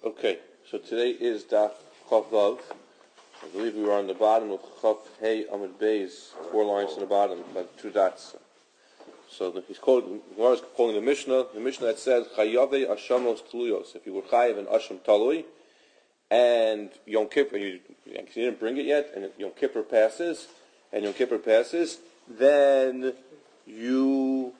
Okay, so today is Daf Chav Vav. I believe we were on the bottom of Chav Hey Amud Beis, 4 lines on the bottom, about 2 dots. So he's quoting the Mishnah. The Mishnah that says Chayave Ashamos Tluyos. If you were Chayav and Asham Talui, and Yom Kippur, you didn't bring it yet, and Yom Kippur passes, then Yom Kippur passes, then you're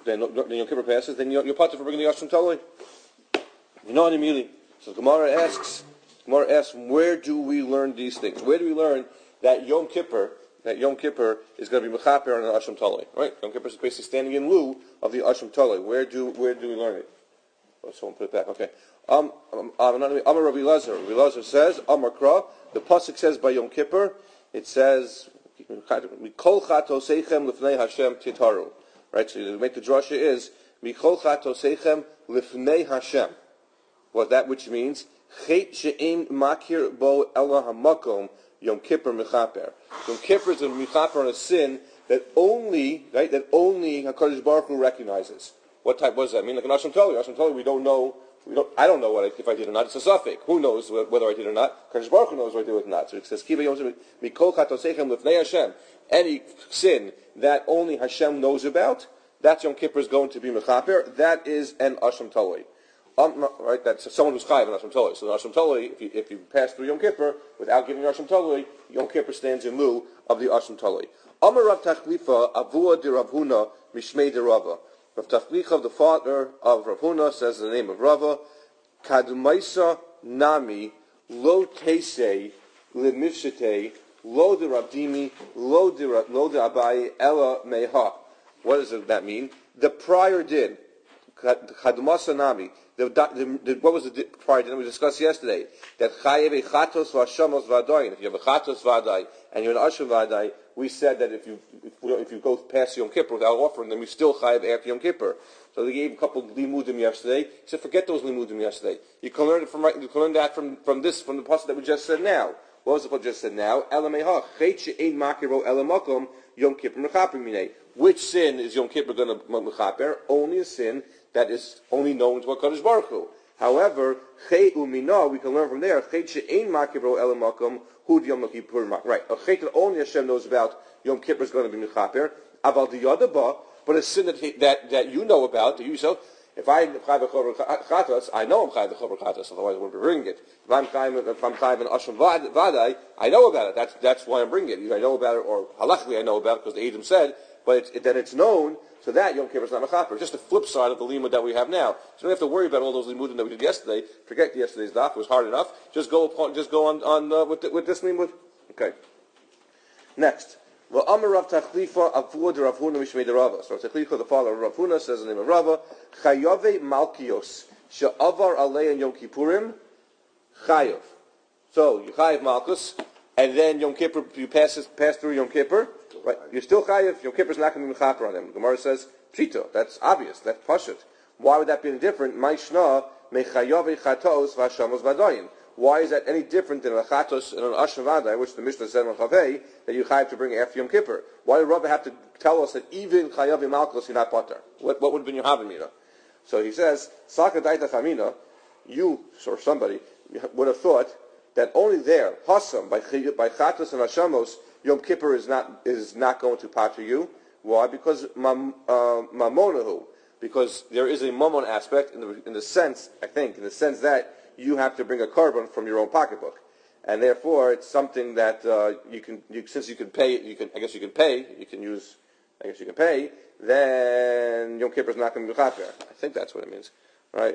part for bringing the Asham Talui. You know what I mean? So Gemara asks, where do we learn these things? Where do we learn that Yom Kippur is going to be mechaper on the Asham Talui? Right? Yom Kippur is basically standing in lieu of the Asham Talui. Where do we learn it? Oh, someone put it back. Okay. Amar Rabbi Lazar. Rabbi Lazar says, Amar Kra. The pasuk says by Yom Kippur, it says, Mikol chatosechem lifnei Hashem titaru. Right? So to make the drasha is Mikol chatosechem lifnei Hashem. Well, that which means Chet she'ein makir bo ela hamakom Yom Kippur mechaper. Yom Kippur is a mechaper on a sin that only HaKadosh Baruch Hu recognizes. What type was that? I mean, like an Asham Talui, we don't know. I don't know if I did or not. It's a suffix. Who knows whether I did or not? HaKadosh Baruch Hu knows whether I did or not. So it says Kiva Yom Mikol Chatosechem Lefnei Hashem. Any sin that only Hashem knows about, that Yom Kippur is going to be mechaper. That is an Asham Talui. Right, that's someone who's chayav in Asham Talui. So the Asham Talui, if you pass through Yom Kippur without giving Asham Talui, Yom Kippur stands in lieu of the Asham Talui. Amar Rav Tachlifa Avua de Rav Huna Mishmei de Rava. Rav Tachlifa, the father of Rav Huna, says the name of Rava, Kadumaisa Nami Lo Teisei Limifshete Lo de Rabdimi Lo de Abai Ella Meha. What does that mean? The prior did. Kadumasa Nami. What was the prior that we discussed yesterday? That chayev a chatos v'ashamos v'adayin. If you have a chatos v'aday and you're an asham v'aday, we said that if you go past Yom Kippur without offering, then we still chayev after Yom Kippur. So they gave a couple of limudim yesterday. He said, forget those limudim yesterday. You can learn it from that from the passage that we just said now. What was the passage just said now? Elameha chet she'ein makiro elamakom Yom Kippur mechaper minei. Which sin is Yom Kippur going to mechaper? Only a sin that is only known to HaKadosh Baruch Hu. However, Chet Umina, we can learn from there, Chet she'ein makibro elamakom hud Yom Kippur. Right, a Chet that only Hashem knows about, Yom Kippur is going to be mechaper. Aval diyadaba, but a sin that you know about, that you so. If I'm chayv v'chover chatos, I know I'm chayv v'chover chatos. Otherwise, I wouldn't be bringing it. If I'm chayv an asham vadai, I know about it. That's why I'm bringing it. Either I know about it, or halachically I know about it because the Edom said. But then it's known, so that Yom Kippur is not mechaper. It's just the flip side of the limud that we have now. So you don't have to worry about all those limudim that we did yesterday. Forget yesterday's daf; it was hard enough. Just go on with this limud. Okay. Next, well, Amar Rav Tachlifa Avua de Rav Huna Mishmei de Rava. So Rav Tachlifa, the father of Rav Huna, says the name of Rava, Chayave Malkios she'avar alei Yom Kippurim Chayav. So you chayav Malchus, and then Yom Kippur you pass through Yom Kippur. Right, you're still chayiv. Yom Kippur is not going to be mechaper on them. The Gemara says pshito. That's obvious. That's pashut. Why would that be any different? Ma'ishna mechayave chatos v'hashamos v'adayin. Why is that any different than a chatos and an asham v'aday, which the Mishnah said on Chavei that you chayiv to bring after Yom Kippur? Why did Rabbi have to tell us that even chayave malchus you're not pater? What would have been your havamina? So he says saka daita chamina. You or somebody would have thought that only there hasam by chatos and hashamos Yom Kippur is not going to pater you. Why? Because mamonahu. Because there is a mammon aspect in the sense that you have to bring a carbon from your own pocketbook, and therefore it's something that since you can pay. I guess you can pay. Then Yom Kippur is not going to be mechaper. I think that's what it means, right?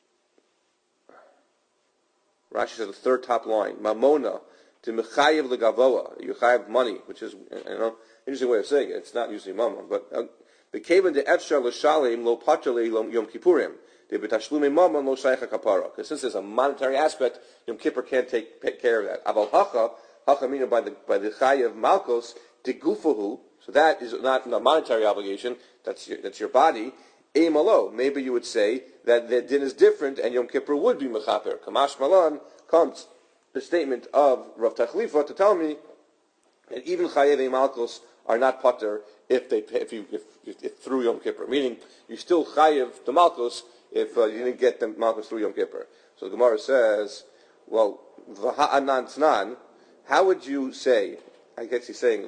Rashi says the third top line, mamona. To mechayev legavoa, you chayev money, which is interesting way of saying it. It's not usually mammon, but the kaven de efshar l'shalim lo patale Yom Kippurim, de betashlume mammon lo shaycha kapara. Because since there's a monetary aspect, Yom Kippur can't take care of that. Aval hacha meaning by the chayev malkos de gufahu. So that is not a monetary obligation. That's your body. Eimalo. Maybe you would say that the din is different, and Yom Kippur would be mechaper. Kamash malan comes the statement of Rav Tachlifa to tell me that even Chayevei Malchus are not pater if through Yom Kippur. Meaning, you still Chayev the Malchus if you didn't get the Malchus through Yom Kippur. So the Gemara says, well, v'ha'anan tznan, how would you say, I guess he's saying,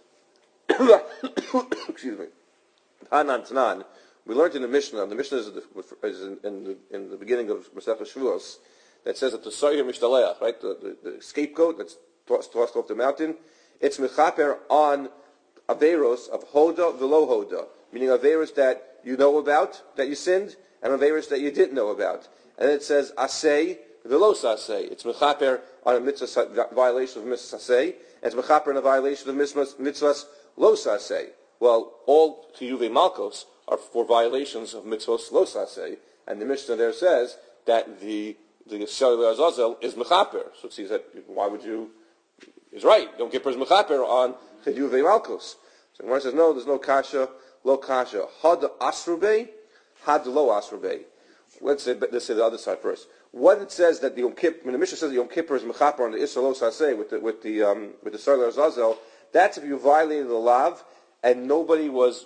excuse me, v'ha'anan tznan, we learned in the Mishnah is in the beginning of Masechah Shavuos, that says that the Sarhir Mishtaleach, right, the scapegoat that's tossed off the mountain, it's mechaper on Averos of Hoda v'lo Hoda, meaning Averos that you know about, that you sinned, and Averos that you didn't know about. And then it says Asay v'lo Sasay. It's mechaper on a mitzvah violation of mitzvah Sasay, and it's mechaper on a violation of mitzvahs lo Sasay. Well, all Tiyuvei Malkos are for violations of mitzvahs lo Sasay, and the Mishnah there says that the cellular azazel is mechaper. So it sees that why would you? Is right. Yom Kippur is mechaper on cheduvei malchus. So Gemara says no. There's no kasha, lo kasha. Had asrubei, had lo asrubei. Let's say the other side first. What it says that the Yom Kippur, when the Mishnah says that Yom Kippur is mechaper on the Isra lo saseh with the cellular azazel, that's if you violated the lav and nobody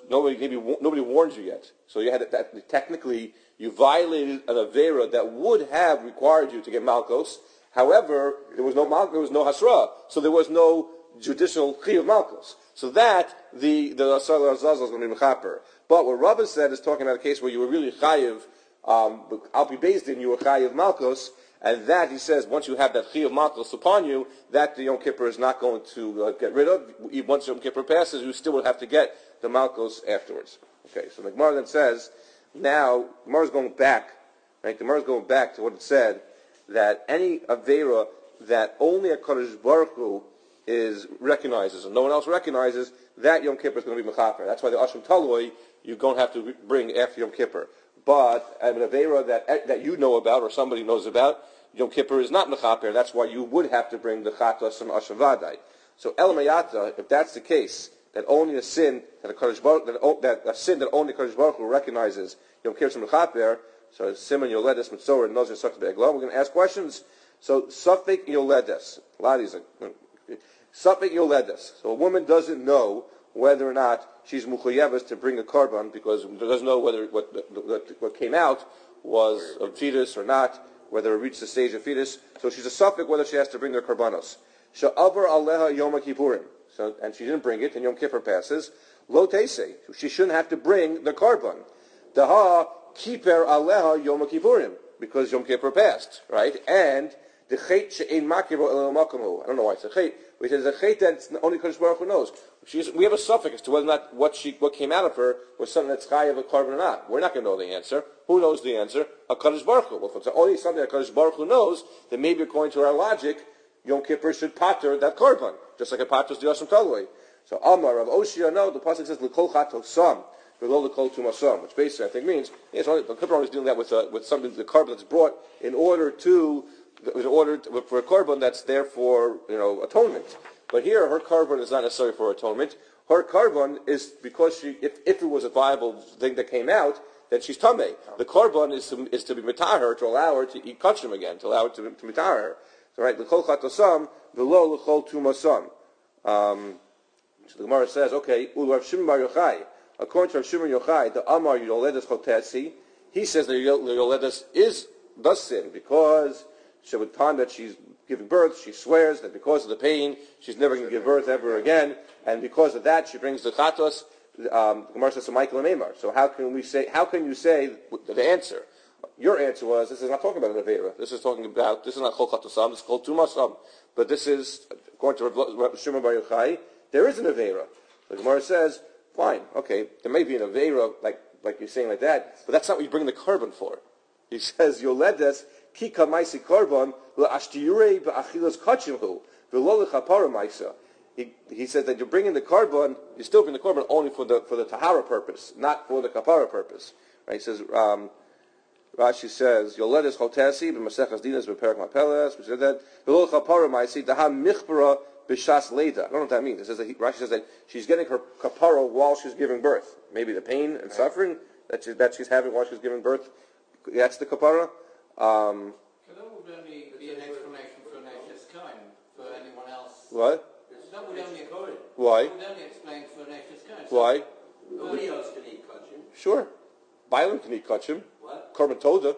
warned you yet. So you had that technically. You violated an avera that would have required you to get malchus. However, there was no malchus, there was no hasra, so there was no judicial chi of malchus. So that the asar azazel is going to be mechaper. But what Rabbah said is talking about a case where you were really chayiv. I'll be based in you were chayiv malchus, and that he says once you have that chi of malchus upon you, that the Yom Kippur is not going to get rid of. Once Yom Kippur passes, you still would have to get the malchus afterwards. Okay, so the Gemara then says. Now, the Gemara is going back, right? The Gemara is going back to what it said, that any Avera that only a Kadosh Baruch Hu recognizes, and no one else recognizes, that Yom Kippur is going to be Mechaper. That's why the Asham Taloi, you're going to have to bring after Yom Kippur. But an Avera that you know about, or somebody knows about, Yom Kippur is not Mechaper. That's why you would have to bring the Chatos and Asham Vadai. So, Elamayata, if that's the case, that only a sin that a sin that only Kadosh Baruch Hu recognizes Yom Kippur Mechaper. So Simon Yoledes Mitzor and Nozer Safek Be'eglo. We're going to ask questions. So Safek Yoledes. A lot of these. Safek Yoledes. So a woman doesn't know whether or not she's muchayeves to bring a korban because she doesn't know whether what came out was a fetus or not, whether it reached the stage of fetus. So she's a Safek whether she has to bring their korbanos. Sha'avar Aleha Yom Kippurim. So, and she didn't bring it, and Yom Kippur passes. Lo teisei, she shouldn't have to bring the korban. Daha kiper aleha Yom Kippurim, because Yom Kippur passed, right? And the chait she'ein makiro el makamu. I don't know why it's a chait, but it says a chait that only Kadosh Baruch Hu knows. We have a suffix as to whether or not what came out of her was something that's chayav of a korban or not. We're not going to know the answer. Who knows the answer? A Kadosh Baruch Hu. Well, if it's only something that Kadosh Baruch Hu knows, then maybe according to our logic, Yom Kippur should pater that korban, just like it paters the Yasham Taloi. So Amar Rav Oshia, no, the pasuk says l'kol chatosam, below l'kol tumasam, which basically I think means the Kippur is dealing that with something the korban that's brought in order for a korban that's there for atonement. But here her korban is not necessary for atonement. Her korban is because if it was a viable thing that came out, then she's tamei. The korban is to be mitaher, to allow her to eat kachim again, to allow her to mitaher her. So, right, l'kol chatosam, v'lo l'kol tumasam. So the Gemara says, okay, Rav Shimon Bar Yochai, according to Rav Shimon Yochai, the Amar Yoledes Chotesi, he says that Yoledes does sin because at the time that she's giving birth, she swears that because of the pain, she's never going to give birth ever again, and because of that, she brings the chatos. The Gemara says to Michael and Amar. So how can you say the answer? Your answer was, this is not talking about an Avera. This is not Chol Chatosam, this is called Tumasam. But this is, according to Rav Shimon Bar Yochai, there is an Avera. The Gemara says, fine, okay, there may be an Avera, like you're saying like that, but that's not what you bring the korban for. He says, Yoledes, ki kamaisi korban, la'ashtiyurei ba'achilas kachimhu, v'lo l'chapara maisa. He says that you're bringing the korban, you still bring the korban only for the tahara purpose, not for the kapara purpose. Right? He says, Rashi says, Yoledes chotesi b'masechas dinas b'perak mapeles. We said that v'lo l'chapara maisi daha michbara b'shas leida. I don't know what that means. It says that Rashi says that she's getting her kapara while she's giving birth. Maybe the pain and suffering that she's having while she's giving birth. That's the kapara. So that would only be an explanation for Nesh's Kohen, for anyone else. What? That would only occur. Why? That would only explain for Nesh's Kohen. Why? Nobody else can eat kachim. Sure. Bailam can eat kachim. What? Korban Toda.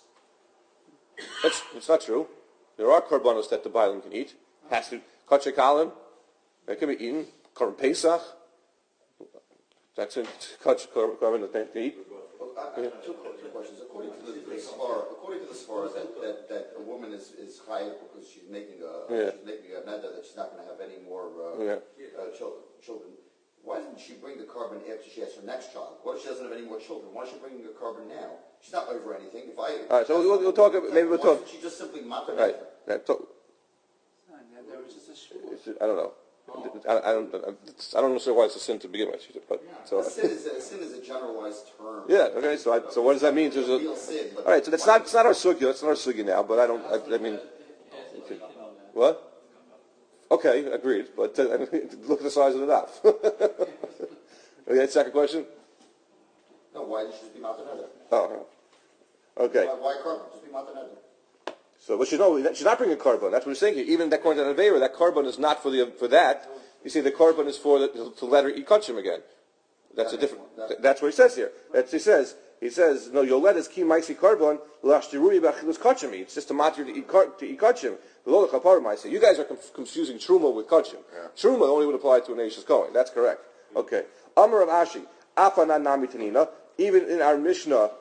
It's not true. There are korbanos that the Bailam can eat. Has to Kachek Alim. That can be eaten. Korban Pesach. That's a korban that they can eat. Well, I have two questions. According to the Svar, that a woman is chayav because she's making a neder that she's not going to have any more children. Why didn't she bring the korban after she has her next child? What if she doesn't have any more children? Why is she bringing the korban now? She's not over anything. All right, so we'll talk. Maybe we'll talk. She just simply matter. Right. There was just a I don't know. I don't know why it's a sin to begin with. But so sin is a generalized term. Yeah. Okay. So what does that mean? Real sin. All right. So it's not our sugya. It's not our sugya now. But I mean, what? Okay, agreed. But look at the size of the daf. Okay. Second question. No. Why did she just be matter? Oh. Okay. Why korban? Just be matter. So, but she's not bringing carbon. That's what we're saying here. Even that according to Avera, that carbon is not for that. You see, the carbon is to let her eat kachim again. That's a different. That's what he says here. He says no. Yoledas is ki maisi carbon lashtirui b'achilus kachim. It's just a matter to eat kachim. Below the kapar maisi. You guys are confusing truma with kachim. Yeah. Truma only would apply to an Ashes Kohen. That's correct. Okay. Amar of Ashi afanan nami tanina. Even in our Mishnah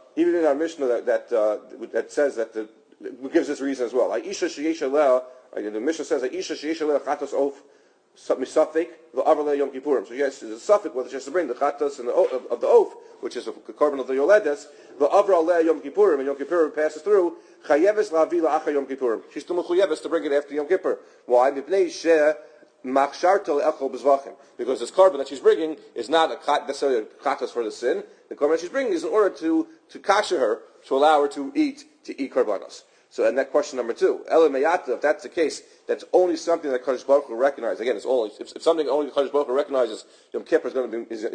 that says that gives this reason as well. Aisha sheyesh aleh. The Mishnah says Aisha sheyesh aleh chatos of misafik v'avar Yom Kippurim. So yes, there's a suffix whether she has to bring the chatos and of the oath, which is a carbon of the yoledes. V'avar Yom Kippurim, and Yom Kippur passes through. Chayeves la'avi la'achar Yom Kippurim. She's still mechuyeves to bring it after Yom Kippur. Why? Mipnei sheh machsharto le'echol bezvachim. Because this carbon that she's bringing is not necessarily a chatos for the sin. The carbon that she's bringing is in order to kasher her, to allow her to eat karbanos. So, and that question number 2, Elamayata, if that's the case, that's only something that Kadosh Baruch Hu recognizes. Again, it's only if something only Kadosh Baruch Hu recognizes, Yom Kippur is going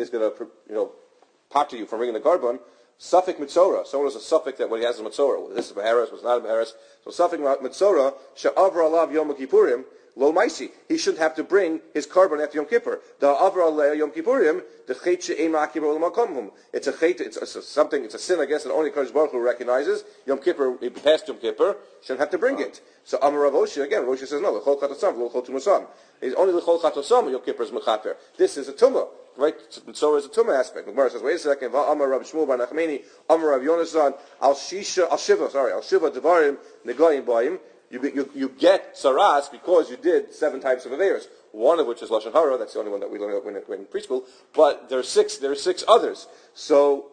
to part you from bringing the carbon. Suffik mitzora. Someone has a suffix that what he has is mitzora. This is beharis, was not a beharis. So suffik mitzora she'avra alav Yom Kippurim. Lo maisi. He shouldn't have to bring his carbon after Yom Kippur. The avra aleh Yom Kippurim. The chet she'ein ma'akir olamakomhum. It's a chet. It's a sin, I guess, that only Kadosh Baruch Hu recognizes. Yom Kippur, past Yom Kippur, shouldn't have to bring it. So Amar Rav Oshi again. Rav Oshi says no. L'chol chatosam, l'chol tumasam. It's only l'chol chatosam Yom Kippur is mechaper. This is a tumah. Right, so is a tumah aspect. The Gemara says, wait a second. Amar Rav Shmuel bar Nachmani, Amar Rav Yonasan, al shiva devarim negoyim ba'im. You get saras because you did 7 types of averos. One of which is lashon hara. That's the only one that we learned when in preschool. But there are 6 others. So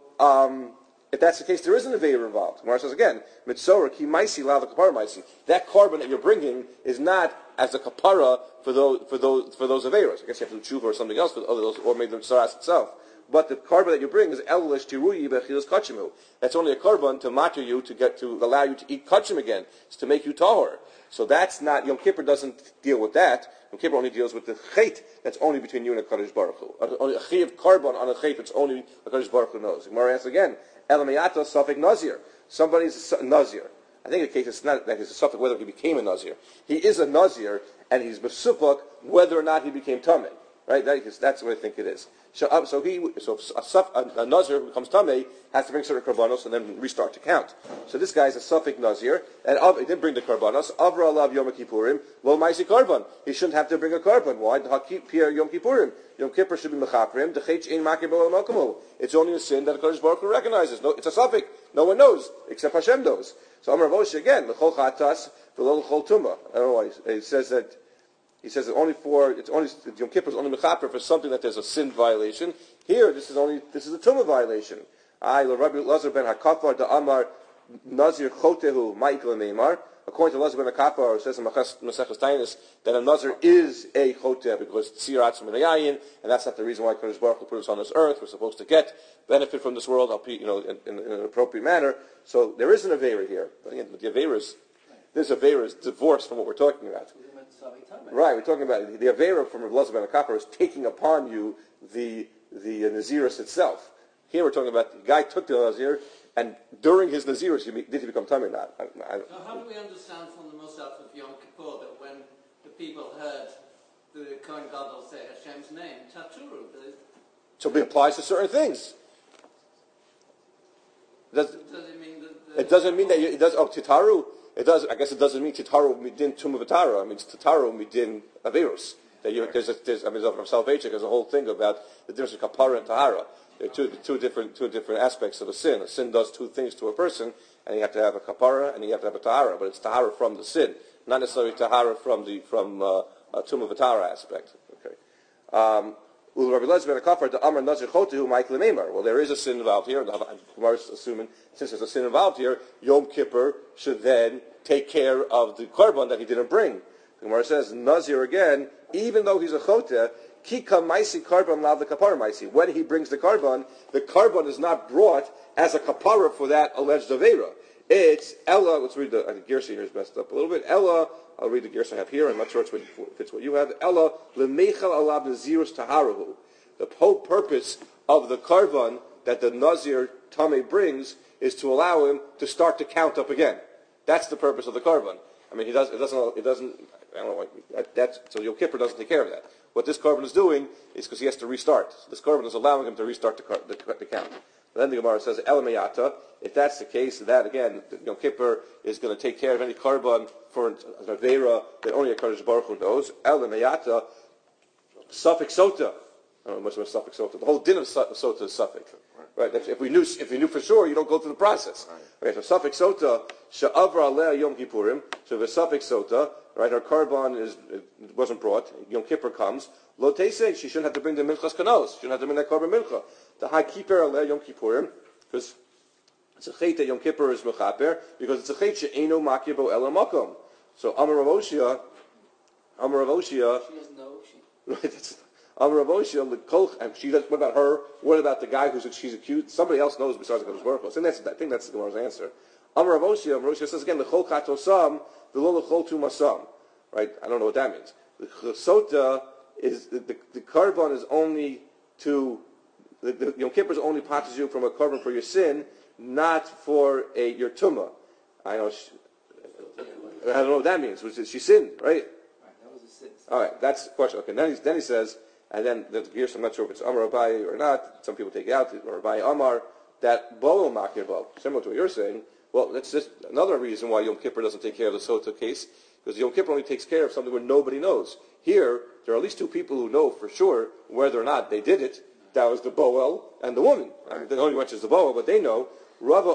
if that's the case, there is an aveir involved. Gemara says again, mitzora ki maisi la kapara maisi. That carbon that you're bringing is not as a kapara for those averos. I guess you have to do tshuva or something else for those, or maybe the saras itself. But the carbon that you bring is elish tiruyi bechilas kachimu. That's only a carbon to matter you to allow you to eat kachim again. It's to make you tahor. So that's not Yom Kippur doesn't deal with that. Yom Kippur only deals with the chet that's only between you and a Kadosh Baruch Hu. Only a chet of carbon on a chet that's only a Kadosh Baruch Hu knows. Gemara asks again, Elamiyata suffik nazir. Somebody's a nazir. I think the case is not that he's a suffik whether he became a nazir. He is a nazir and he's besupuk whether or not he became tamei. Right? That's what I think it is. So a nazir who becomes tamei has to bring certain karbanos and then restart to count. So this guy is a suffik nazir, and he didn't bring the karbanos. Avra alav Yom Kippurim, lo maisi karban. He shouldn't have to bring a karban. Why? Hakipir Yom Kippurim. Yom Kippur should be mechaprim. Dechet ein makir b'lo malkamu. It's only a sin that the Kadosh Baruch Hu recognizes. No, it's a suffik. No one knows except Hashem knows. So Amar Rav Oshi again, l'chol chatas v'lo l'chol tumah. I don't know why he says that. He says that Yom Kippur is only mechaper for something that there's a sin violation. Here, this is a tumah violation. Rabbi Lazar ben Hakafar da Amar Nazir Chotehu Ma'ikal Neymar. According to Lazar ben Hakafar, it says in Maseches Tainis that a Nazir is a Choteh because Tzir Atzim Minayin, and that's not the reason why Kadosh Baruch Hu put us on this earth. We're supposed to get benefit from this world, in an appropriate manner. So there is an Aveira here. But again, the Aveira is divorced from what we're talking about. Right, we're talking about the Aveira from Rav Lazar ben Hakafar is taking upon you the Naziris itself. Here we're talking about the guy took the Nazir, and during his Naziris, did he become Tamei or not? So how do we understand from the Musaf of Yom Kippur that when the people heard the Kohen Gadol say Hashem's name, Taturu? So it applies to certain things. Does it mean that... It doesn't mean that it does. Oh, titaru. It does. I guess it doesn't mean titaru midin tumavatara. It means titaru midin averus. That there's from salvation. There's a whole thing about the difference between kapara and tahara. There are two different aspects of a sin. A sin does two things to a person, and you have to have a kapara and you have to have a tahara. But it's tahara from the sin, not necessarily tahara from a tumavatara aspect. Okay. Well, there is a sin involved here. Gemara is assuming since there's a sin involved here, Yom Kippur should then take care of the korban that he didn't bring. The Gemara says Nazir again, even though he's a choteh, kika maisi korban lav the kapara maisi. When he brings the korban is not brought as a kapara for that alleged avera. It's Ella. Let's read the. I think Gersa here is messed up a little bit. Ella. I'll read the Gersa I have here. I'm not sure if it's what you have. Ella lemeichal alav nazirus taharahu. The whole purpose of the karvan that the nazir tameh brings is to allow him to start to count up again. That's the purpose of the karvan. I mean, it doesn't. I don't know. So Yom Kippur doesn't take care of that. What this karvan is doing is because he has to restart. So this karvan is allowing him to restart the count. Then the Gemara says, Elameyata, if that's the case, that again, Yom Kippur is going to take care of any karban for an avera that only a Kadosh Baruch Hu knows. Elameyata, suffix sota. I don't know much about suffix sota. The whole din of sota is suffix. Right? If we knew for sure, you don't go through the process. Okay, so suffix sota, she'avra aleh Yom Kippurim. So if a suffix sota, right, her karban wasn't brought. Yom Kippur comes. Lo teisei, she shouldn't have to bring the minchas kanos. She shouldn't have to bring that karban mincha. The high kippur aleh Yom Kippurim, because it's a chait that Yom Kippur is mechaper, because it's a chait she'eno makibo ela makom. So Amar Rav Oshia. She doesn't know. Right, Amar Rav Oshia, she does. What about her? What about the guy she's accused? Somebody else knows besides the Kadosh Baruch Hu. I think that's the Gemara's answer. Amar Rav Oshia says again, l'chol katosam, v'lo l'chol tu masam. Right? I don't know what that means. The sota is the karban is only to the Yom Kippur is only patches you from a korban for your sin, not for your tumah. I don't know what that means. She sinned, right? That was a sin. All right, that's the question. Okay, then he says, and then here's I'm not sure if it's Amar Abaye or not. Some people take it out, or Abaye Amar, that Bo'el Makir Bo, similar to what you're saying. Well, that's just another reason why Yom Kippur doesn't take care of the Sota case, because Yom Kippur only takes care of something where nobody knows. Here, there are at least two people who know for sure whether or not they did it. That was the Boel and the woman. I mean, the only mentions the Boel, but they know. Rava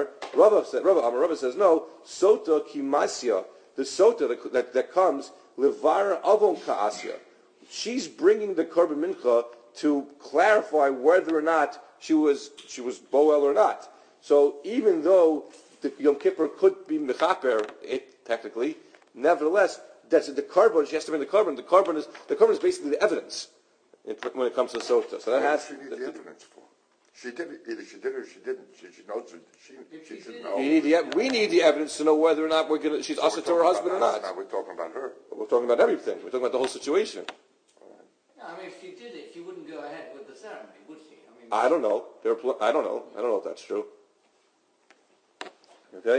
says, no, Sota Kimasya, the Sota that comes, Levar Avon Ka'asya. She's bringing the Korban Mincha to clarify whether or not she was Boel or not. So even though the Yom Kippur could be Mechaper, technically, nevertheless, that's the Korban, she has to bring the Korban. The Korban is basically the evidence when it comes to Sota. So that has... What does she need the evidence for? She did it. Either she did it or she didn't. She knows it. She should know. We need the evidence to know whether or not she's usher to her husband or not. Now we're talking about her. We're talking about everything. We're talking about the whole situation. I mean, if she did it, she wouldn't go ahead with the ceremony, would she? I don't know. I don't know. I don't know if that's true. Okay.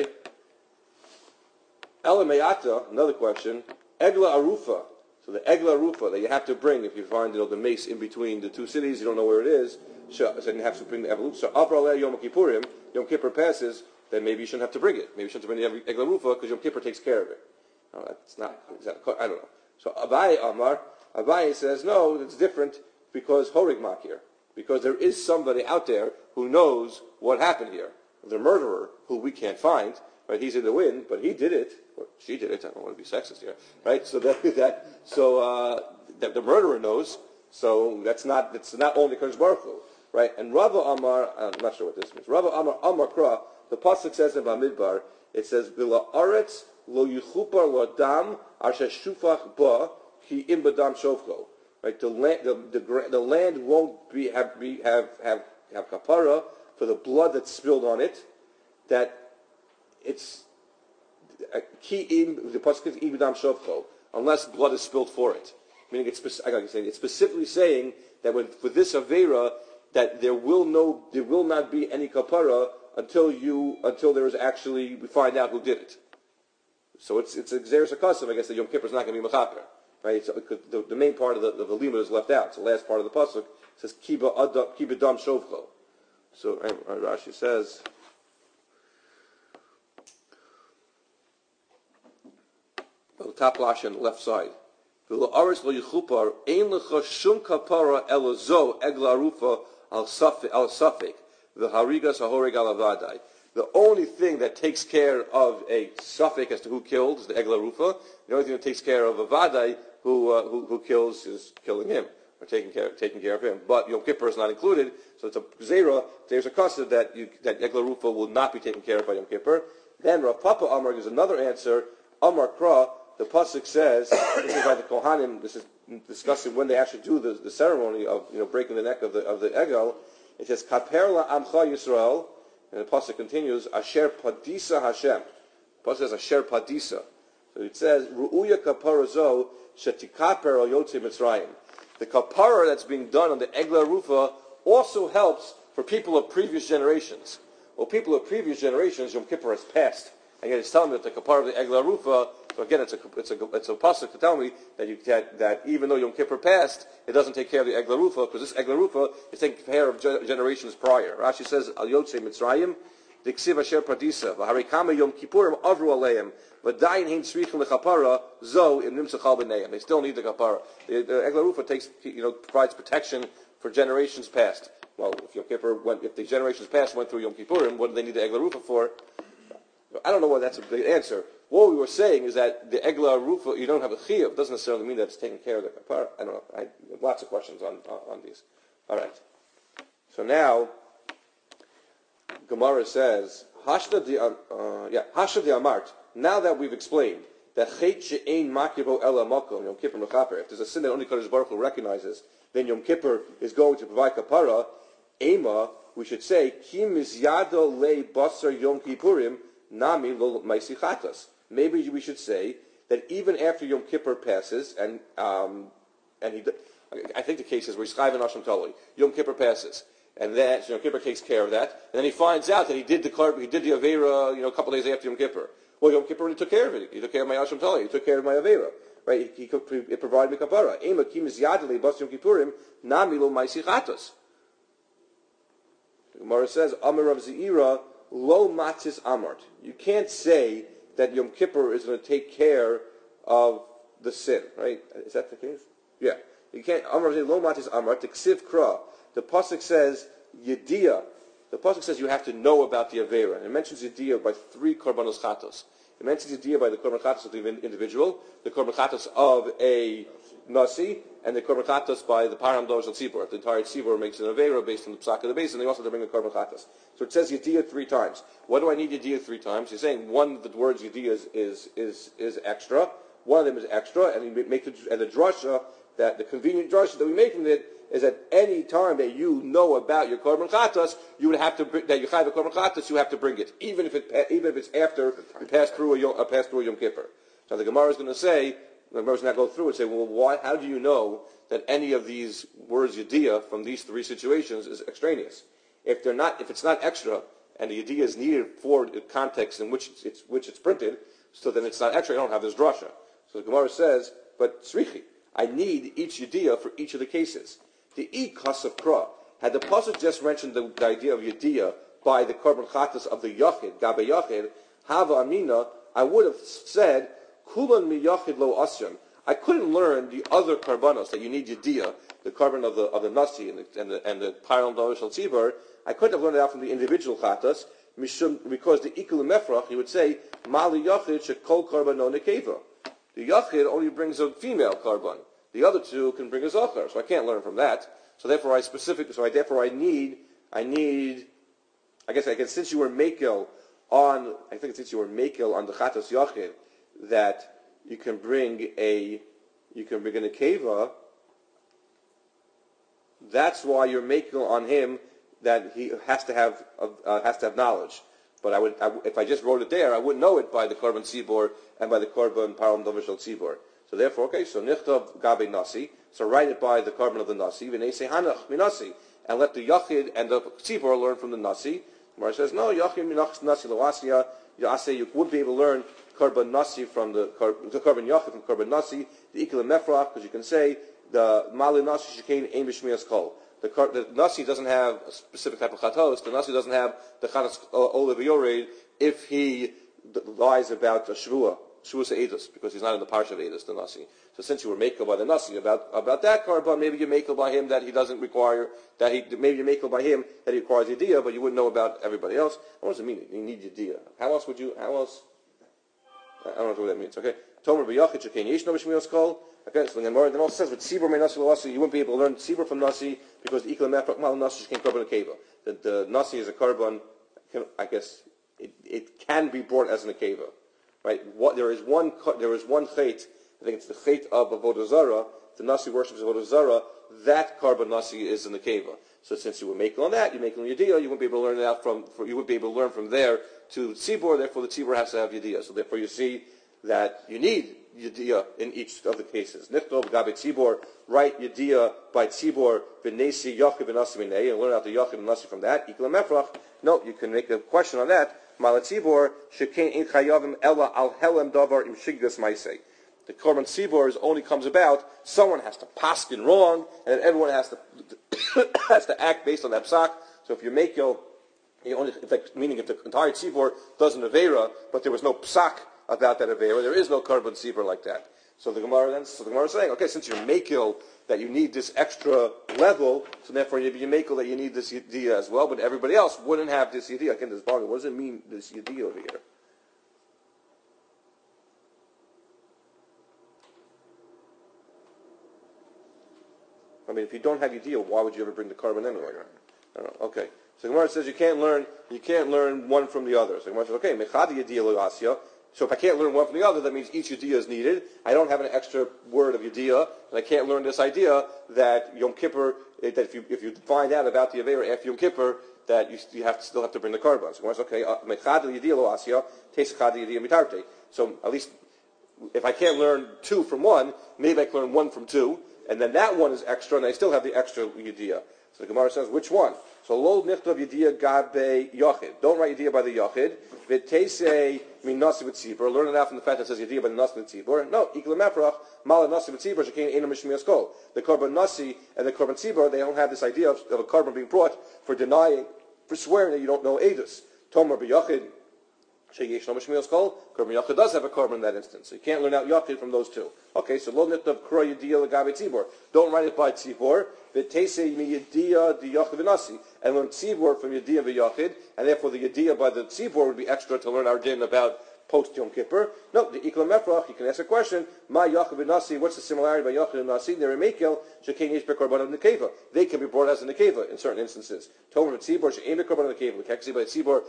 Elamayata, another question. Egla Arufa. So the Egla Arufa that you have to bring if you find the mace in between the two cities, you don't know where it is. So you have to bring the Egla Arufa. So Avra Yom Kippurim, Yom Kippur passes, then maybe you shouldn't have to bring it. Maybe you shouldn't have to bring the Egla Arufa because Yom Kippur takes care of it. No, that's not. I don't know. So Abaye says no, it's different because Horig Makir. Because there is somebody out there who knows what happened here. The murderer, who we can't find, right? He's in the wind, but he did it, or she did it. I don't want to be sexist here, right? So that the murderer knows. So it's not only Kadosh Baruch Hu, right? And Rava Amar, I'm not sure what this means. Rava Amar Kra, the pasuk says in Bamidbar, it says V'la Aretz lo yichupar lo dam asher shufach ba ki im badam shovcho. Right, the land won't have kapara for the blood that's spilled on it. That it's the pasuk is ibadam shovcho, unless blood is spilled for it. Meaning, it's specifically saying that for this avera that there will not be any kapara until there is actually we find out who did it. So it's a xeris akasam. I guess that Yom Kippur is not going to be mechaper. Right, so the main part of the limud is left out. So the last part of the pasuk says kiba dam shovcho. So Rashi says, top lash on the left side. V'lo aris lo yichupar ein lecha shum kapara elazo egla rufa al safek v'harigas hahoreg al avadai. The only thing that takes care of a suffix as to who killed is the egla rufa. The only thing that takes care of a vadai who kills is killing him or taking care of him. But Yom Kippur is not included, so it's a zera. There's a custom that egla rufa will not be taken care of by Yom Kippur. Then Rav Papa Amar gives another answer. Amar Kra, the pasuk says, this is by the Kohanim. This is discussing when they actually do the ceremony of breaking the neck of the egel. It says Kaper la'amcha Yisrael. And the pasuk continues, Asher Padisa Hashem. The pasuk says Asher Padisa. So it says, Ru'uya kapara zo shetikaper al yotze Mitzrayim. The kapara that's being done on the Egla Rufa also helps for people of previous generations. Well, people of previous generations, Yom Kippur has passed, and yet it's telling me that the kapara of the Egla Rufa. So again, it's a pasuk to tell me that even though Yom Kippur passed, it doesn't take care of the Egla Rufa, because this Egla Rufa is taking care of generations prior. Rashi says, Al Yotze Mitzrayim, Diksiv Asher Pradisa, V'harikama Yom Kippurim Avru Aleim, V'dayin Hein Tzrichim L'Chapara, Zo Im Nimtzachal B'Neim. They still need the Kapara. The Egla Rufa provides protection for generations past. Well, if the generations past went through Yom Kippurim, what do they need the Egla Rufa for? I don't know why that's a big answer. What we were saying is that the Egla Rufa, you don't have a chiyuv. Doesn't necessarily mean that it's taking care of the kapara. I don't know. I have lots of questions on these. All right. So now, Gemara says, Hashda di Amart. Now that we've explained that Chet she'ein makibo ela makom Yom Kippur mechaper. If there's a sin that only Kadosh Baruch Hu recognizes, then Yom Kippur is going to provide kapara. Ema, we should say, Kim misyado le basar Yom Kippurim nami lo maisi chatas. Maybe we should say that even after Yom Kippur passes, and I think the case is where he's chayv Hashem Tali. Yom Kippur passes, and then Yom Kippur takes care of that, and then he finds out that he did the avera, a couple days after Yom Kippur. Well, Yom Kippur already took care of it. He took care of my Hashem Tali. He took care of my avera, right? It provided me kapara. Ema kimis yadli bas Yom Kippurim nami lo ma'isi chatos. The Gemara says Amar Rav Zeira lo matzis amart. You can't say that Yom Kippur is going to take care of the sin, right? Is that the case? Yeah. You can't. Amar lo matis amar tiksiv kra. The pasuk says yediyah. The pasuk says you have to know about the avera. And it mentions yediyah by 3 korbanos chatos. It mentions yediyah by the korban chatos of the individual, the korban chatos of a nasi, and the korban chatos by the param dosh al tzibur. The entire tzibur makes an avera based on the psak of the base, and they also have to bring the korban chatos. So it says yediyah 3 times. Why do I need yediyah 3 times? You're saying one of the words yediyah is extra. One of them is extra, and you make the drasha, that the convenient drasha that we make from it is that any time that you know about your korban chatos, you would have to that you have a korban chatos, you have to bring it, even if it's after you pass through a Yom Kippur. So the Gemara is going to say, the Gemara is going to go through and say, well, how do you know that any of these words yediyah from these 3 situations is extraneous? If it's not extra, and the yediyah is needed for the context in which it's printed, so then it's not extra. I don't have this drasha. So the Gemara says, but srichi, I need each yediyah for each of the cases. The ikas of kra, had the pasuk just mentioned the idea of yediyah by the korban chatas of the yachid, gabe yachid, hava amina, I would have said, kulan mi yachid lo asyan. I couldn't learn the other karbanos that you need yediyah, the carbon of the nasi and the pyral dosh al tzibur. I couldn't have learned it out from the individual chatas, because the ikul mefrach, he would say, mali yachid shekol karbano nekeva. The yachid only brings a female karban. The other 2 can bring a zachar, so I can't learn from that. So therefore, I need. I guess since you were makel on the chatas yachid, that you can bring a nekeva. That's why you're makel on him, that he has to have knowledge. But if I just wrote it there, I wouldn't know it by the korban tzibur and by the korban param dovish al tzibur. So therefore, okay, so nichtav gabe nasi, so write it by the korban of the nasi, v'neisei hanach minasi, and let the yachid and the tzibur learn from the nasi. Gemara says, no, yachid minach nasi loasiya, you would be able to learn korban nasi from the korban yachid from korban nasi, the ikil mefrach, because you can say, the mali nasi shekain ein b'shmiyas kol. The nasi doesn't have a specific type of chatos. The nasi doesn't have the chatos olav yored if he lies about a shvua. Shuas Eidos, because he's not in the parsha of Eidos, the Nasi. So since you were makel by the Nasi about that korban, maybe you're makel by him that he doesn't require, maybe you're makel by him that he requires Yediyah, but you wouldn't know about everybody else. What does it mean? You need Yediyah. I don't know what that means, okay? Tomer b'yachid shekein yesh no b'shmiyos kol. Okay, so the Gemara then also says with Tzibur me Nasi l'Asi, you wouldn't be able to learn Tzibur from Nasi because the Ikla Mefrak Mal Nasi shekein korban akeva. The Nasi is a korban, I guess, it can be brought as an akeva. Right? There is one chait, I think it's the chait of Avodah Zarah, the Nasi worships Avodah Zarah, that korban Nasi is in the keva. So since you were making on that, you're making on Yediyah, you wouldn't be able to learn it out you wouldn't be able to learn from there to Tzibur, therefore the Tzibur has to have Yediyah. So therefore you see that you need Yediyah in each of the cases. Nichtov gabe Tzibur, write Yediyah by Tzibur, v'nesi Yachid v'nasi minei, and learn out the Yachid and Nasi from that. Ikla Mefrach, no, you can make a question on that. Mala Tzibur, shekein in chayavim ella al helem davar im shigdas maisei. The korban tzibur only comes about, someone has to paskin wrong, and then everyone has to act based on that psak. So if you make meaning if the entire tzibur does an avera, but there was no psak about that avera, there is no korban tzibur like that. So the Gemara is saying, okay, since you're makil that you need this extra level, so therefore you're makil that you need this yediyah as well, but everybody else wouldn't have this yediyah. Again, this bargain. What does it mean, this yediyah over here? I mean, if you don't have yediyah, why would you ever bring the korban anyway? I don't know. Okay. So the Gemara says you can't learn one from the other. So the Gemara says, okay, mechad yediyah lo asya. So if I can't learn one from the other, that means each yediyah is needed. I don't have an extra word of yediyah, and I can't learn this idea that Yom Kippur, that if you find out about the avera after Yom Kippur, that you still have to bring the korban. So the Gemara says, okay, mechad yediyah lo asya, teisachad yediyah mitarte. So at least if I can't learn two from one, maybe I can learn one from two. And then that one is extra, and I still have the extra yediyah. So the Gemara says, which one? So lo nichtav yediyah gabe yachid. Don't write yediyah by the yachid. V'teisei min nasi v'tzibur. Learn it out from the fact that it says yediyah by the nasi v'tzibur. No, ikla mefrach mala nasi v'tzibur shekein enam mishmiyas kol. The korban nasi and the korban tzibur, they don't have this idea of a korban being brought for denying, for swearing that you don't know edus. Tomer b'yachid. Korban Yachid does have a korban in that instance. So you can't learn out Yachid from those two. Okay, so lo nichtav kro yediyah legabe tzibur. Don't write it by tzibur. V'teisei mi yediyah di Yachid v'nasi. And learn tzibur from yediyah v'yachid. And therefore the yediyah by the tzibur would be extra to learn our din about post Yom Kippur. No, the ikla mefrach, you can ask a question. Ma Yachid v'nasi, what's the similarity by Yachid and Nasi? They're a mekel, shekein yesh bekorban of nekeva. They can be brought as a nekeva in certain instances. Tomer v'tzibur, she'ein bekorban of nekeva. L'kekzi by tzibur,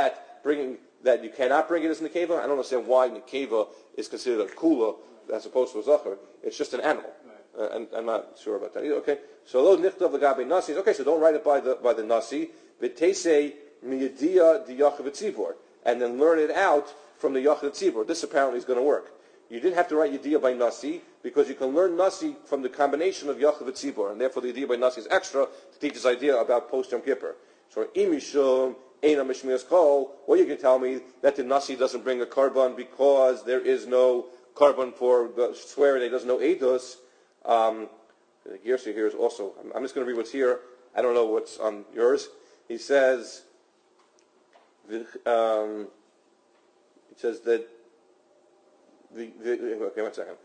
that you cannot bring it as nekeva. I don't understand why nekeva is considered a kula as opposed to a zachar. It's just an animal, and I'm not sure about that either. Okay, so lo nichtav legabe nasi. Okay, so don't write it by the nasi. V'teisei miyadiyah di yachid v'tzibur, and then learn it out from the yachid v'tzibur. This apparently is going to work. You didn't have to write yediyah by nasi because you can learn nasi from the combination of yachid v'tzibur, and therefore the yediyah by nasi is extra to teach this idea about post Yom Kippur. So imishum. Or you can tell me that the Nasi doesn't bring a korban because there is no korban for the swearing that he doesn't know Eidos. The Gersi here is also, I'm just going to read what's here. I don't know what's on yours. He says that okay, 1 second.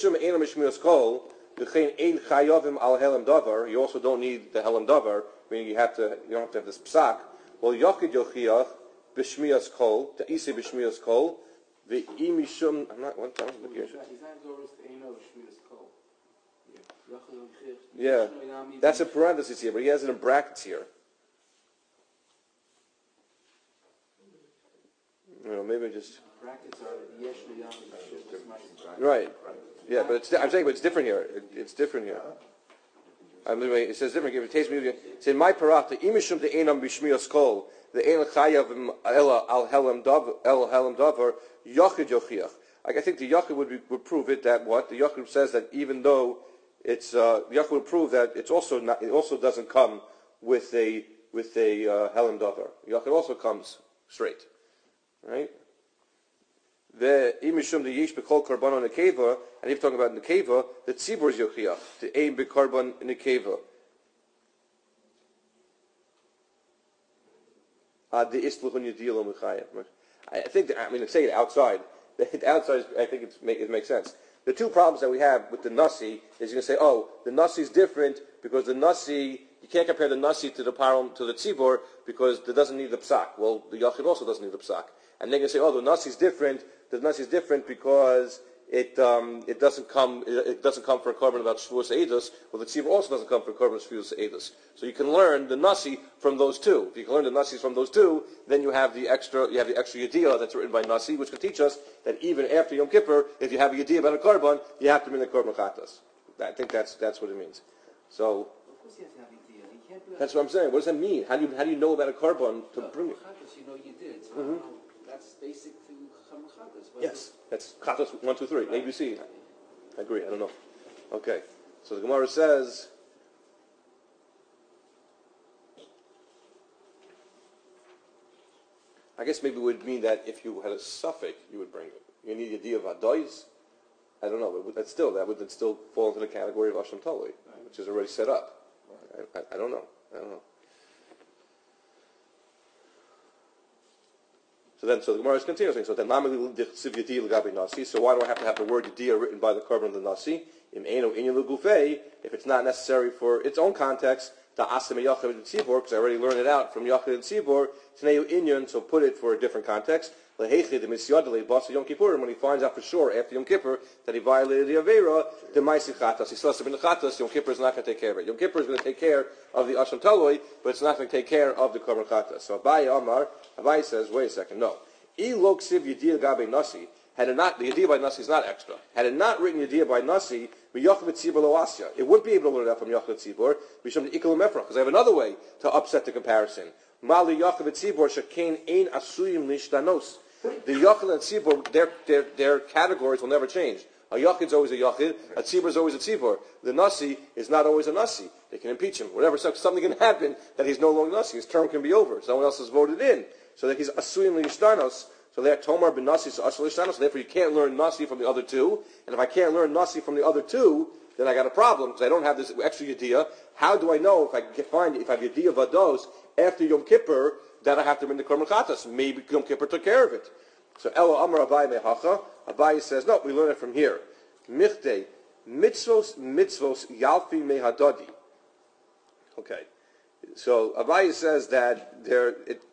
You also don't need the Helam Davar, meaning you don't have to have this psak. Well, Yachid Yochiach b'shmiyas kol, ta'isei b'shmiyas kol, v'imishum. I'm not. What time is it here? Yeah, that's a parenthesis here, but he has it in brackets here. Maybe just. Brackets are yesh right. Yeah, but I'm saying, but it's different here. It's different here. It says different. It takes me. It says my parat the imishum the einam b'shmiyas kol the ein chayav ela al helam davar yachid yochiach. I think the yachid would prove it that what the yachid says that even though it's the yachid would prove that it also doesn't come with a helam davar. Yachid also comes straight, right? The imishum the yesh bekol korban nekeva, and if talking about nekeva, the tzibur is yochiach to aim bekorban nekeva. The istluchun yediyah lo mechayev. I think that, say it outside. the outside, I think it makes sense. The two problems that we have with the Nasi is you're going to say, oh, the Nasi is different because the Nasi, you can't compare the Nasi to the Param, to the Tzibor, because it doesn't need the Psak. Well, the Yachid also doesn't need the Psak. And they're going to say, oh, the Nasi is different because it doesn't come for a korban about Shavuos Eidos. Well, the Tzibor also doesn't come for a korban Shavuos Eidos. So you can learn the Nasi from those two. If you can learn the Nasi from those two, then you have the extra Yediyah that's written by Nasi, which can teach us that even after Yom Kippur, if you have a Yediyah about a korban, you have to bring the korban chatas. I think that's what it means. So of course he has to have Yediyah. He can't do that. that's what I'm saying. What does that mean? How do you know about a korban to bring it? You know you did. So that's basic to Chum Chatas. Yes, that's chatas 1, 2, 3. ABC. I agree. I don't know. Okay. So the Gemara says. I guess maybe it would mean that if you had a suffix, you would bring it. You need a idea of adois. I don't know, but that would still fall into the category of Asham Tali, which is already set up. I don't know. So the Gemara is continuing. So then, so why do I have to have the word Yediyah written by the korban of the Nasi? If it's not necessary for its own context, because I already learned it out from Yachid and Tzibor, so put it for a different context. When he finds out for sure after Yom Kippur that he violated the Aveira, the Maisi Chatas, he still has to bring the Chatas, Yom Kippur is not going to take care of it. Yom Kippur is going to take care of the Asham Taloi, but it's not going to take care of the Korban Chatas. So Abai says, wait a second, no. Ilok Siv Yediyah Gabe Nasi, had it not, the Yediyah by Nasi is not extra. Had it not written Yediyah by Nasi, it wouldn't be able to learn it out from Yachid Tzibor, because I have another way to upset the comparison. Mali Yachid Tzibor Shekain Ein Asuyim Nishtanos. The Yachid and Tzibor, their categories will never change. A Yachid is always a Yachid, a Tzibor is always a Tzibor. The Nasi is not always a Nasi. They can impeach him. Whatever, something can happen that he's no longer Nasi. His term can be over. Someone else has voted in. So that he's Asuyim Nishtanos. So they're Tomar ben Nasi, so therefore you can't learn Nasi from the other two. And if I can't learn Nasi from the other two, then I got a problem, because I don't have this extra Yediyah. How do I know if I have Yediyah Vados after Yom Kippur, that I have to bring the Korban Chatas? Maybe Yom Kippur took care of it. So Ela Amar Abai Mehacha, Abai says, no, we learn it from here. Michte, mitzvos yalfi mehadadi. Okay. So Abai says that they're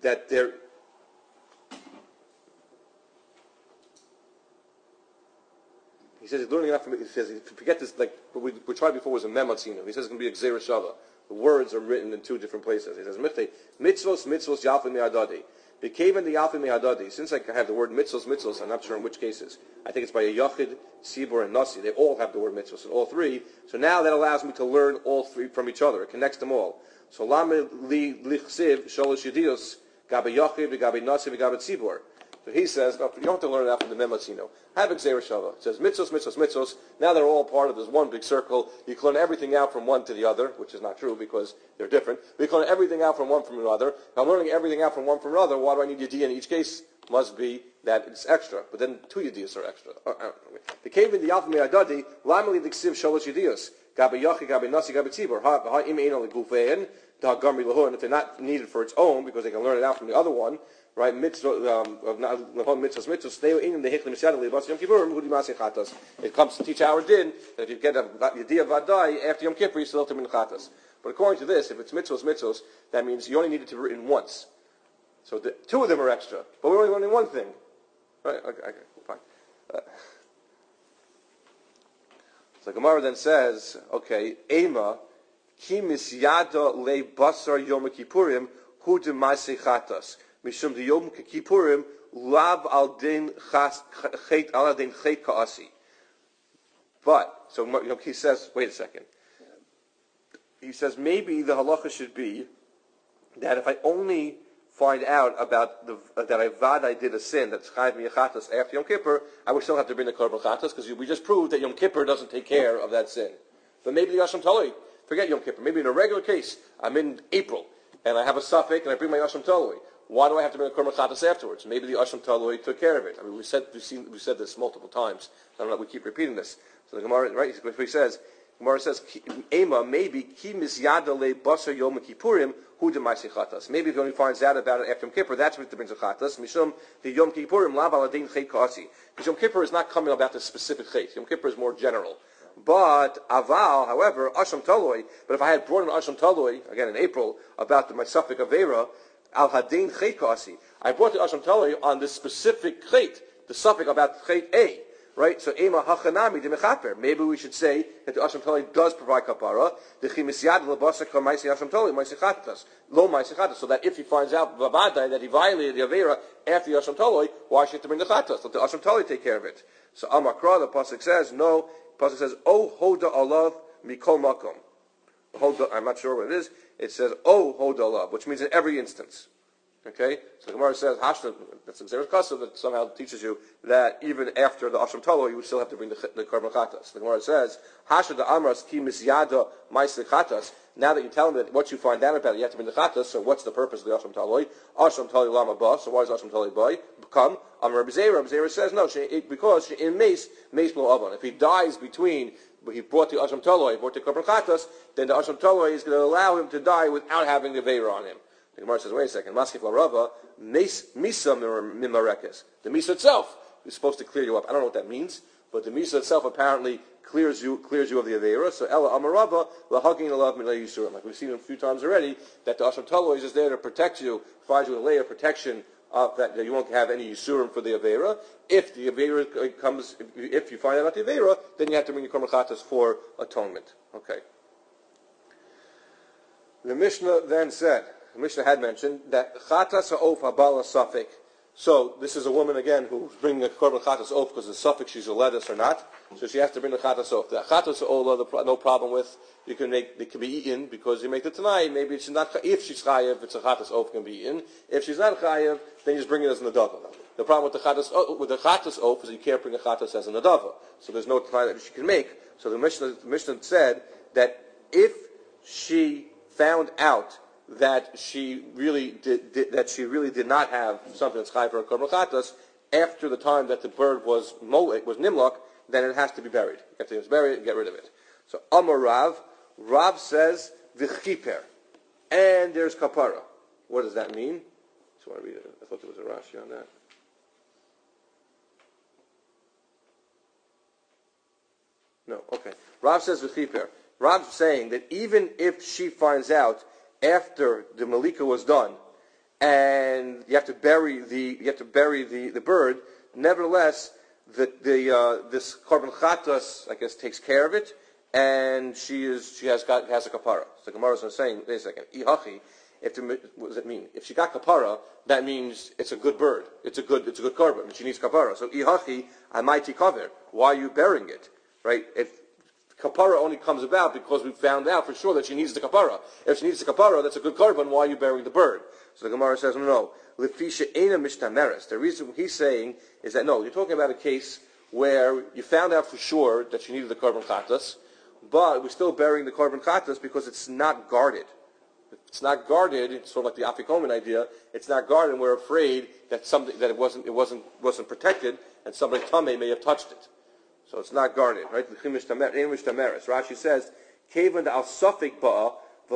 he says he's learning enough from it. He says, if you forget this, like what we tried before was a mematzino. He says it's going to be a gzeira shava. The words are written in two different places. He says, mitzvos yalfi me'adadi. They came in the yalfi me'adadi. Since I have the word mitzvos, I'm not sure in which cases. I think it's by a yachid, tzibor, and nasi. They all have the word mitzvos, all three. So now that allows me to learn all three from each other. It connects them all. So lame li lichsiv shalosh yediyos gabe yachid, gabe nasi, gabe tzibor. So he says, no, you don't have to learn it out from the Mematzino. Have a Gzeira Shava. It says mitzvos. Now they're all part of this one big circle. You can learn everything out from one to the other, which is not true because they're different. But you can learn everything out from one from another. If I'm learning everything out from one from another, why do I need Yediyah in each case? Must be that it's extra. But then two Yediyahs are extra. The cave in the Yalf Me'adadi, Lamali Diksiv Shalosh Yediyos, Gabe Yachi, Gabe Nasi, Gabe Tzibor, Ha'im Ein Oli Gufein, Da'Gamri Lahun, if they're not needed for its own, because they can learn it out from the other one, right? It comes to teach our din that if you get a Yediyah Vadai after Yom Kippur, you still have to bring Chatas. But according to this, if it's mitzvos, that means you only need it to be written once. So two of them are extra, but we're only learning one thing. Right? Okay, fine. So Gemara then says, okay, Ema ki misyada le basar Yom Kippurim hu de ma'aseh chatas mishum de Yom Kippurim lav al din chet ka'asi. But so he says, wait a second. He says maybe the halacha should be that if I only find out about that I did a sin that's chayav miyachatas after Yom Kippur, I would still have to bring the korban chatas because we just proved that Yom Kippur doesn't take care of that sin. But maybe the Yasham Taloi, forget Yom Kippur. Maybe in a regular case, I'm in April and I have a suffix and I bring my Yasham Taloi. Why do I have to bring a korban chatas afterwards? Maybe the Yasham Taloi took care of it. I mean, we said this multiple times. I don't know. We keep repeating this. So the Gemara, right? He says, Gemara says, Ema, maybe, ki misyada le basar yom kippurim, hu de maisi chatas. Maybe if he only finds out about it after Yom Kippur, that's what brings a chatas. Mishum, the Yom Kippurim, la baladin chet kasi. Because Yom Kippur is not coming about the specific chet. Yom Kippur is more general. But aval, however, asham taloi. But if I had brought an asham taloi again in April about my suffix avera al hadin chet kasi, I brought the asham taloi on this specific chet, the suffix about chet a. Right, so ema hachanami de mechaper. Maybe we should say that the asham taloi does provide kapara. The chimisyad lebasar kol ma'aseh asham taloi ma'aseh chatas lo ma'aseh chatas. So that if he finds out v'vadai that he violated the avera after the asham taloi, why should he have to bring the chatas? Let the asham taloi take care of it. So Amakra, the pasuk says no. The pasuk says O hoda alav mikol makom. Hoda, I'm not sure what it is. It says O hoda alav, which means in every instance. Okay, so the Gemara says Hashna. That's an Xeris Kasa that somehow teaches you that even after the Asham Talo, you would still have to bring the Korban Chatas. The Gemara says Hashna the Amras ki misyada ma'aseh chatas. Now that you tell him that what you find out about it, you have to bring the Chatas. So what's the purpose of the Asham Taloi? Asham Taloi lama ba. So why does Asham Taloi ba become? Amar B'Zera. B'Zera says no, because in mace blow avan. If he dies between. He brought the Asham Taloi, brought the Korban Chatas, then the Asham Taloi is going to allow him to die without having the Veira on him. The Gemara says, wait a second, Maskif Larava, Misa Mimarekes. The Misa itself is supposed to clear you up. I don't know what that means, but the Misa itself apparently clears you of the Aveira. So Ella Amarava, Lahagin Alav Milay Yisurim. Like we've seen a few times already, that the Asham Taloi is there to protect you, provide you a layer of protection that you won't have any Yisurim for the Aveira. If the Aveira comes, if you find out about the Aveira, then you have to bring your Korban Chatas for atonement. Okay. The Mishnah then said, the Mishnah had mentioned that chatas ha'of habala suffik. So this is a woman again who's bringing a korban chatas oaf because the suffix she's a lettuce or not. So she has to bring the chatas oaf. The chatas ha'ola, no problem with. You can make it can be eaten because you make the tanai. Maybe it's not. If she's chayev, it's a chatas oaf can be eaten. If she's not chayev, then you just bring it as an adava. The problem with the chatas oaf is you can't bring a chatas as an adava. So there's no tanai that she can make. So the Mishnah said that if she found out that she really did not have something that's chai for a korban chatas after the time that the bird was nimlok, then it has to be buried. You have to bury it and get rid of it. So Amar Rav says v'chiper, and there's kapara. What does that mean? So I want to read it. I thought there was a Rashi on that. No, okay. Rav says v'chiper. Rav's saying that even if she finds out after the malika was done, and you have to bury the bird. Nevertheless, this korban chatas, I guess, takes care of it, and she has a kapara. So the Gemara is saying, wait a second, ihachi. What does it mean? If she got kapara, that means it's a good bird. It's a good korban. She needs kapara. So ihachi, I might cover. Why are you burying it? Right? Kapara only comes about because we found out for sure that she needs the kapara. If she needs the kapara, that's a good korban. Why are you burying the bird? So the Gemara says, no. Lefisha ena mishtameres. The reason he's saying is that no, you're talking about a case where you found out for sure that she needed the korban chatas, but we're still burying the korban chatas because it's not guarded. It's not guarded. It's sort of like the afikomen idea. It's not guarded, and we're afraid that it wasn't protected, and somebody tamei may have touched it. So it's not guarded, right? Rashi says, "Kevan al safik ba'a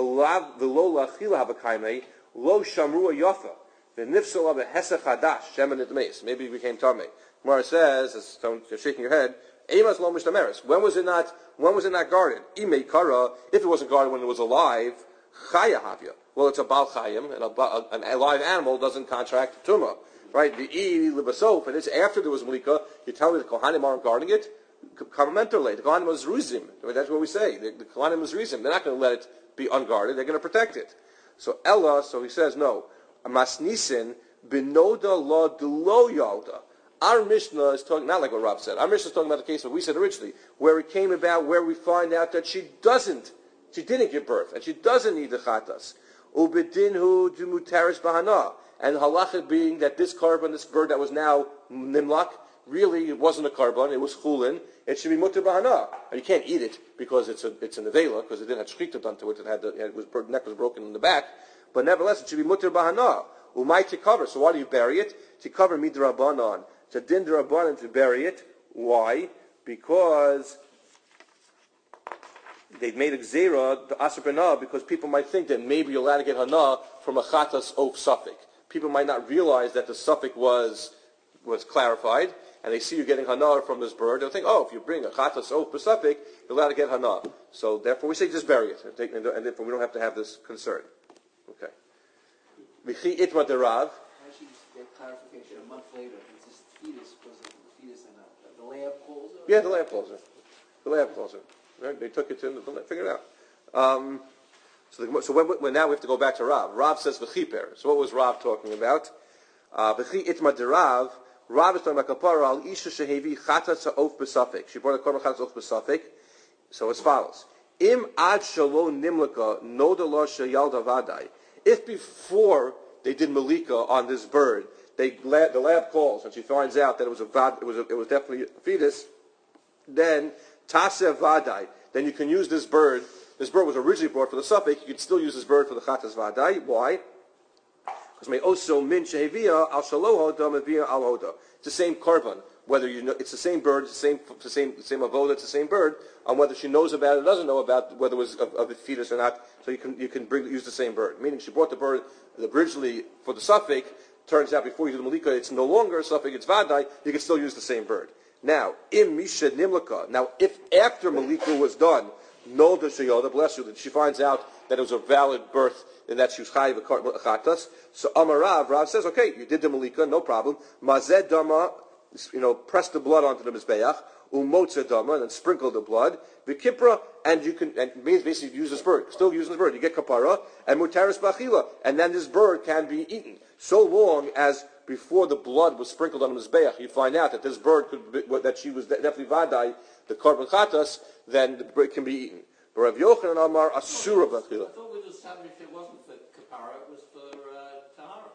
v'lo lachila havakaymei lo shamru yafa v'nifsala behesach hadash shemen itmeis." Maybe it became tamei. Gemara says, as you're shaking your head, "Emas lo mishtameres." When was it not guarded? Imei kara. If it wasn't guarded when it was alive, chaya havya. Well, it's a bal chayim, and a live animal doesn't contract tumah, right? The libasof, and it's after there was malika. You tell me the kohanim aren't guarding it. Mentally, the kohanim was ruzim. That's what we say. The kohanim was ruzim. They're not going to let it be unguarded. They're going to protect it. So Ella. So he says no. Masnisin binoda la delo yalda. Our Mishnah is talking not like what Rav said. Our Mishnah is talking about the case that we said originally, where it came about, where we find out that she didn't give birth, and she doesn't need the chatas. Ubedinhu dumutaris bahana, and halacha being that this korban, this bird that was now nimlak, really it wasn't a korban, it was chulin. It should be mutter bahana. You can't eat it because it's a nevela, because it didn't have shchita done to it. The neck was broken in the back, but nevertheless it should be mutter bahana. Umay to cover. So why do you bury it? To cover midrabanan. It's a din drabanan to bury it. Why? Because they made a gzera, the Aser Benah, because people might think that maybe you're allowed to get Hana from a Chatas Of Safek. People might not realize that the Safek was clarified, and they see you getting Hana from this bird. They'll think, oh, if you bring a Chatas Of Safek, you're allowed to get Hana. So therefore we say just bury it, and therefore we don't have to have this concern. Okay. V'chi itma derav. I should get clarification a month later. It's this fetus, because of the fetus and the lab calls her? Yeah, the lab calls her. The lab calls her. Right? They took it to the lab, figured it out. So when now we have to go back to Rav. Rav says v'chiper. So what was Rav talking about? V'chi itma derav. Rav is talking about kapara al isha shehevi chatas ha'of b'safek. She brought a korban chatas ha'of b'safek. So as follows: Im ad shalo nimlaka noda sheyalda vadai. If before they did malika on this bird, the lab calls and she finds out that it was definitely a fetus, then taseh vadai. Then you can use this bird. This bird was originally brought for the suffix. You could still use this bird for the chatas vadai. Why? Because may also min shehevia al shaloho da mevia al hoda. It's the same korban. Whether you know it's the same bird, it's the same avoda, it's the same bird. On whether she knows about it or doesn't know about whether it was of a fetus or not. So you can use the same bird. Meaning she brought the bird originally for the suffix. Turns out before you do the malika, it's no longer a suffix, it's vadai. You can still use the same bird. Now, im misha nimlaka. Now, if after malika was done, no deshayoda, bless you, that she finds out that it was a valid birth and that she was chayiv chatas. So Amarav, Rav says, okay, you did the malika, no problem. Mazed dama, press the blood onto the mizbeach. Umotza dama, and then sprinkle the blood. V'kipra, and it means basically use this bird. Still using this bird. You get kapara, and mutaris bachila, and then this bird can be eaten. So long as before the blood was sprinkled on the mizbeach, you find out that this bird that she was definitely vadai, the korban chatas, then the bird can be eaten. But Rav Yochanan Amar asura bachila. I thought we'd established it wasn't for kapara, it was for tahara.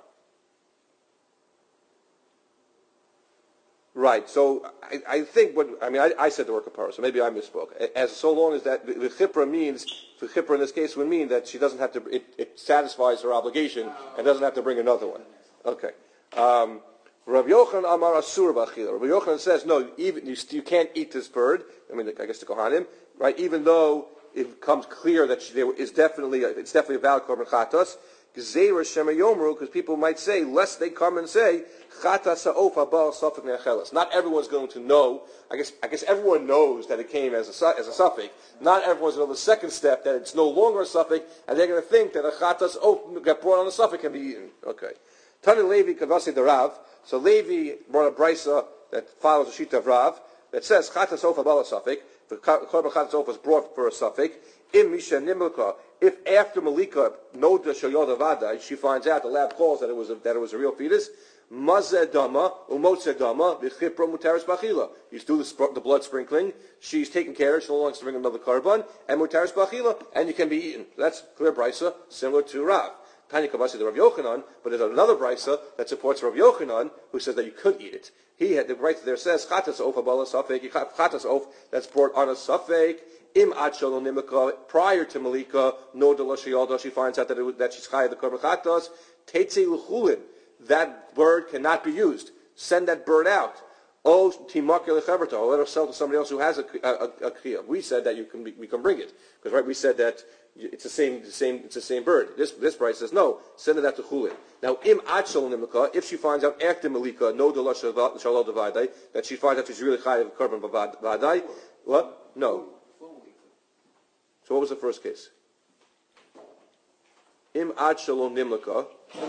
Right. So I think I said the word kapara, so maybe I misspoke. As so long as that the chipra means, the chipra in this case would mean that she doesn't have to. It satisfies her obligation and doesn't have to bring another one. Okay. Rav Yochanan Amar Asur B'Achila. Rav Yochanan says no. Even you can't eat this bird. I guess the Kohanim, right? Even though it becomes clear that it's definitely a valid korban chatos. Because people might say, lest they come and say, not everyone's going to know. I guess everyone knows that it came as a suffix. Not everyone's going to know the second step, that it's no longer a suffix, and they're going to think that a chatas got brought on a suffix can be eaten. Okay. Tani Levi kavasi the Rav. So Levi brought a brisa that follows the sheet of Rav that says chatas ofa bala suffix. The korban chatas ofa was brought for a suffix. Im misha nimlika. If after malika noda shoyoda vadai, she finds out, the lab calls that it was a real fetus. Mazeh dama umotze dama v'chipra mutaris bachila. You do the blood sprinkling. She's taken care of. She no longer has to bring another korban and mutaris bachila, and you can be eaten. That's clear brisa similar to Rav. Tanya Kavasi the Rav Yochanan, but there's another brisa that supports Rav Yochanan who says that you could eat it. He had the brisa there says chatas of abala safek, chatas of that's brought on a safek. Im ad shalo nimika, prior to malika, no delashiyalda, she finds out that she's chayav the korban chatas. Teitze l'chulin, that bird cannot be used. Send that bird out. Oh, timak lechaverta, or let her sell to somebody else who has a kriya. We said that we can bring it because right, we said that it's the same bird. This price says no, send it out to chulin. Now im ad shalo nimika, if she finds out after malika, no delashiyalda vadai, that she finds out she's really chayav the korban vadai. What? No. So what was the first case? Im ad shalom nimlaka.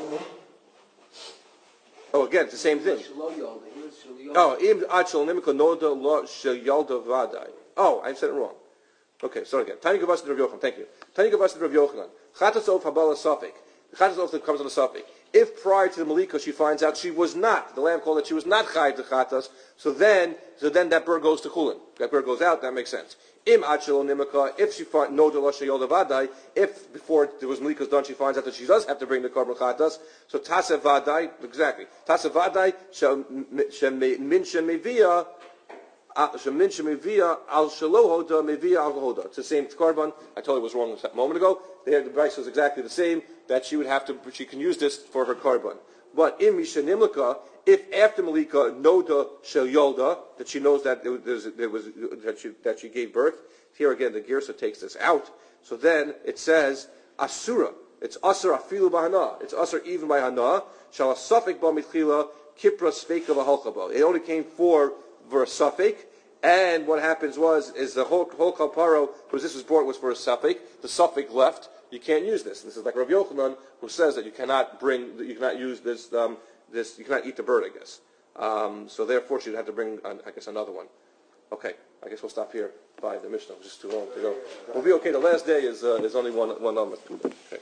Oh, again, it's the same thing. Oh, im ad shalom nimlaka noda lo sheyalda vadai. Oh, I said it wrong. Okay, sorry again. Tani Gavas Rav Yochanan. Thank you. Tani Gavas Rav Yochanan. Chatas of habala safek. Chatas of that comes on the safek. If prior to the malika she finds out she was not, the lamb called that she was not chayiv the chatas, so then that bird goes to chulin. That bird goes out. That makes sense. Im achelo nimaka. If she finds no delasha yodavadai, if before there was malika's done, she finds out that she does have to bring the korban chatas. So tasev vadai, exactly. Tasev vadai min shemevia al shalohoda mevia al hoda. It's the same korban. I told you it was wrong a moment ago. There, the price was exactly the same. That she can use this for her korban. But in Misha Nimlika, if after Malika Noda Shel Yolda, that she knows that that she gave birth, here again the Girsa takes this out. So then it says Asura. It's Asur Afilu Bahana. It's Asur even by Hana. Shal Safik Ba Mitchila Kipra Sveika V'Halchaba. It only came for a Safik. And what happens is the whole Kalparo, because this was brought, was for a Safik. The Safik left. You can't use this. This is like Rav Yochanan, who says that you cannot use this, you cannot eat the bird, I guess. So therefore, she'd have to bring, I guess, another one. Okay, I guess we'll stop here by the Mishnah. It's just too long to go. We'll be okay. The last day is only one number.